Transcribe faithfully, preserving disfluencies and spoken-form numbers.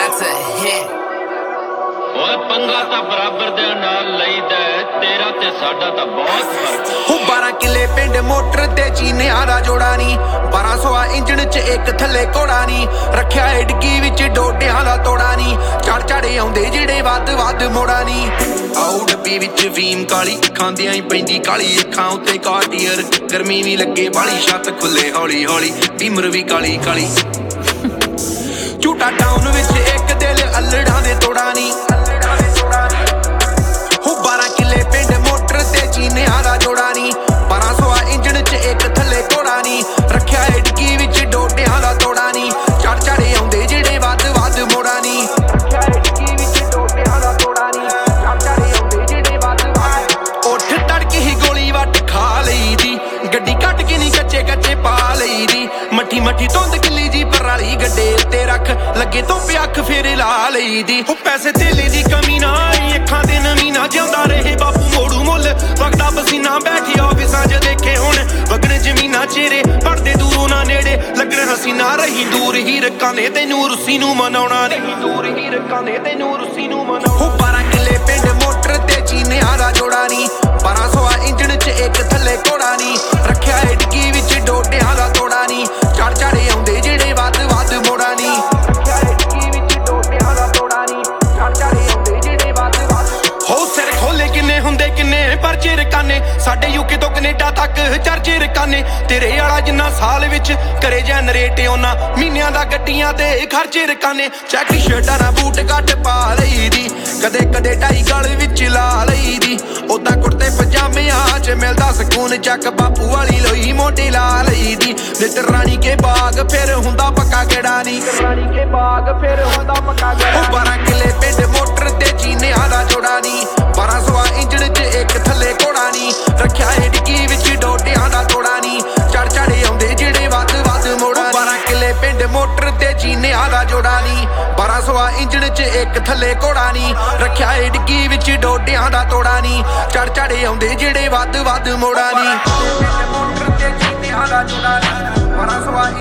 That's a hit. ਓਏ ਪੰਗਾ ਤਾਂ ਬਰਾਬਰ ਦੇ ਨਾਲ ਲਈਦਾ ਤੇਰਾ ਤੇ ਸਾਡਾ ਤਾਂ ਬਹੁਤ ਫਰਕ ਹੋ ਬਾਰਾਂ ਕਿੱਲੇ ਪਿੰਡ ਮੋਟਰ ਤੇ ਚੀਨਿਆਂ ਦਾ ਜੋੜਾ ਨੀ ਬਾਰਾਂ ਸੌ ਇੰਜਣ ਚ ਇੱਕ ਥੱਲੇ ਘੋੜਾ ਨੀ ਰੱਖਿਆ ਏ ਡਿੱਗੀ ਵਿੱਚ ਡੋਡਿਆਂ ਦਾ ਤੋੜਾ ਨੀ ਚੜ ਚੜੇ ਆਉਂਦੇ ਜਿਹੜੇ ਵੱਧ ਵੱਧ ਮੋੜਾ ਨੀ ਆਉ ਡੱਬੀ ਵਿੱਚ ਫੀਮ ਕਾਲੀ ਖਾਂਦਿਆਂ ਹੀ ਪੈਂਦੀ ਕਾਲੀ ਅੱਖਾਂ ਉੱਤੇ ਕਾਟੀਅਰ ਗਰਮੀ ਵੀ ਲੱਗੇ ਬਾਲੀ ਛੱਤ ਖੁੱਲੇ ਹੌਲੀ ਹੌਲੀ ਬੀਮਰ ਵੀ ਕਾਲੀ ਕਾਲੀ ਝੂਟਾ ਟਾਊਨ ਵਿੱਚ ਇੱਕ ਦਿਲ ਅਲੜਾਂ ਦੇ ਤੋੜਾ ਨੀ ਹੋ ਬਾਰਾਂ ਕਿੱਲੇ ਪਿੰਡ ਮੋਟਰ ਤੇ ਚੀਨਿਆਂ ਦਾ ਜੋੜਾ ਨੀ ਬਾਰਾਂ ਸੌ ਇੰਜਣ ਚ ਇੱਕ ਥੱਲੇ ਘੋੜਾ ਨੀ ਰੱਖਿਆ ਏ ਡਿੱਗੀ ਵਿੱਚ ਡੋਡਿਆਂ ਦਾ ਤੋੜਾ ਨੀ ਚੜ ਚੜੇ ਆਉਂਦੇ ਜਿਹੜੇ ਵੱਧ ਵੱਧ ਮੋੜਾ ਨੀ ਰੱਖਿਆ ਏ ਡਿੱਗੀ ਵਿੱਚ ਡੋਡਿਆਂ ਦਾ ਤੋੜਾ ਨੀ ਚੜ ਚੜੇ ਆਉਂਦੇ ਜਿਹੜੇ ਵੱਧ ਵੱਧ ਉੱਠ ਤੜਕੇ ਹੀ ਗੋਲੀ ਵੱਟ ਖਾ ਲਈ ਦੀ ਗੱਡੀ ਕੱਟ ਕੇ ਨੀ ਕੱਚੇ ਕੱਚੇ ਪਾ ਲਈ ਦੀ ਮੱਠੀ ਮੱਠੀ ਧੁੰਦ ਕਿੱਲੀ ਜੀ ਪਰਾਲੀ ਗੱਡੇ ਉੱਤੇ ਰੱਖ ਲੱਗੇ ਤੋਂ ਪਿਆਖ ਫੇਰ ਲਾ ਲਈ ਦੀ ਉਹ ਪੈਸੇ ਧੇਲੇ ਦੀ ਕਮੀ ਨਾ ਆਈ ਅੱਖਾਂ ਤੇ ਨਵੀਂ ਨਾ ਜਿਉਂਦਾ ਰਹੇ ਬਾਪੂ ਮੋੜੂ ਮੁੱਲ ਵਗਦਾ ਪਸੀਨਾ ਬੈਠੇ ਆਫਿਸਾਂ 'ਚ ਦੇਖੇ ਹੁਣ ਵਗਣ ਜ਼ਮੀਨਾਂ ਚਿਹਰੇ ਪੜਦੇ ਦੂਰੋਂ ਨਾ ਨੇੜੇ ਲੱਗਣ ਹਸੀਨਾ ਰਹੀ ਦੂਰ ਹੀ ਰੱਖਾਂ ਨੇ ਤੈਨੂੰ ਰੁੱਸੀ ਨੂੰ ਮਨਾਉਣਾ ਨਹੀਂ ਦੂਰ ਹੀ ਰੱਖਾਂ ਨੇ ਤੈਨੂੰ ਰੁੱਸੀ ਨੂੰ ਮਨਾਉਣਾ ਉਹ ਬਾਰਾਂ ਕਿੱਲੇ ਪਿੰਡ ਮੋਟਰ ਤੇ ਚੀਨਿਆਂ ਦਾ ਜੋੜਾ ਨੀ ਬਾਰਾਂ ਸੌ ਇੰਜਣ 'ਚ ਇੱਕ ਥੱਲੇ ਘੋੜਾ ਨੀ ਰੱਖਿਆ ਏ ਡਿੱਗੀ ਵਿੱਚ ਡੋਡਿਆਂ ਦਾ ਤੋੜਾ ਨੀ ਚੜ ਚੜੇ ਆਉਂਦੇ ਜਿਹੜੇ ਵੱਧ ਵੱਧ ਮੋੜਾ ਨੀ ਰੱਖਿਆ ਏ ਡਿੱਗੀ ਵਿੱਚ ਡੋਡਿਆਂ ਦਾ ਤੋੜਾ ਨੀ ਚੜ ਚੜੇ ਆਉਂਦੇ ਜਿਹੜੇ ਵੱਧ ਵੱਧ ਹੋ ਸਿਰ ਖੋਲੇ ਕਿੰਨੇ ਹੁੰਦੇ ਕਿੰਨੇ ਪਰਚੇ ਰਕਾਨੇ ਸਾਡੇ ਯੂਕੇ ਤੋਂ ਕੈਨੇਡਾ ਤੱਕ ਚਰਚੇ ਰਕਾਨੇ ਤੇਰੇ ਵਾਲਾ ਜਿੰਨਾ ਸਾਲ ਵਿੱਚ ਕਰੇ ਜਨਰੇਟ ਉਹਨਾਂ ਮਹੀਨਿਆਂ ਦਾ ਗੱਡੀਆਂ ਤੇ ਖਰਚੇ ਰਕਾਨੇ ਚੈੱਕ ਸ਼ਰਟਾਂ ਨਾਲ ਬੂਟ ਘੱਟ ਪਾ ਲਈ ਦੀ ਕਦੇ ਕਦੇ ਢਾਈ ਗਲ ਵਿੱਚ ਲਾ ਲਈ ਦੀ ਉਦਾਂ ਕੁੜਤੇ ਪਜਾਮਿਆਂ 'ਚ ਮਿਲਦਾ ਸਕੂਨ ਚੱਕ ਬਾਪੂ ਵਾਲੀ ਲੋਈ ਮੋਢੇ ਲਾ ਲਈ ਦੀ ਨਿਤ ਰਾਣੀ ਕੇ ਬਾਗ ਫਿਰ ਹੁੰਦਾ ਪੱਕਾ ਗੇੜਾ ਨੀ ਰਾਣੀ ਕੇ ਬਾਗ ਫਿਰ ਹੁੰਦਾ ਪੱਕਾ ਗੇੜਾ ਉਹ ਬਾਰਾਂ ਕਿੱਲੇ ਪਿੰਡ ਮੋਟਰ ਤੇ ਚੀਨਿਆਂ ਦਾ ਜੋੜਾ ਨੀ ਬਾਰਾਂ ਸੌ ਇੰਜਣ 'ਚ ਇੱਕ ਥੱਲੇ ਘੋੜਾ ਨੀ ਰੱਖਿਆ ਏ ਡਿੱਗੀ ਵਿੱਚ ਡੋਡਿਆਂ ਦਾ ਤੋੜਾ ਨੀ ਚੜ ਚੜੇ ਆਉਂਦੇ ਜਿਹੜੇ ਵੱਧ ਵੱਧ ਮੋੜਾ ਬਾਰਾਂ ਕਿੱਲੇ ਪਿੰਡ ਮੋਟਰ ਤੇ ਚੀਨਿਆਂ ਦਾ ਜੋੜਾ ਨੀ ਬਾਰਾਂ ਸੌ ਇੰਜਣ 'ਚ ਇੱਕ ਥੱਲੇ ਘੋੜਾ ਨੀ ਰੱਖਿਆ ਏ ਡਿੱਗੀ ਵਿੱਚ ਡੋਡਿਆਂ ਦਾ ਤੋੜਾ ਨੀ ਚੜ ਚੜੇ ਆਉਂਦੇ ਜਿਹੜੇ ਵੱਧ ਵੱਧ ਮੋੜਾ ਨੀ ਮੋਟਰ ਤੇ ਚੀਨਿਆਂ ਦਾ ਜੋੜਾ ਨੀ ਬਾਰਾਂ ਸੌ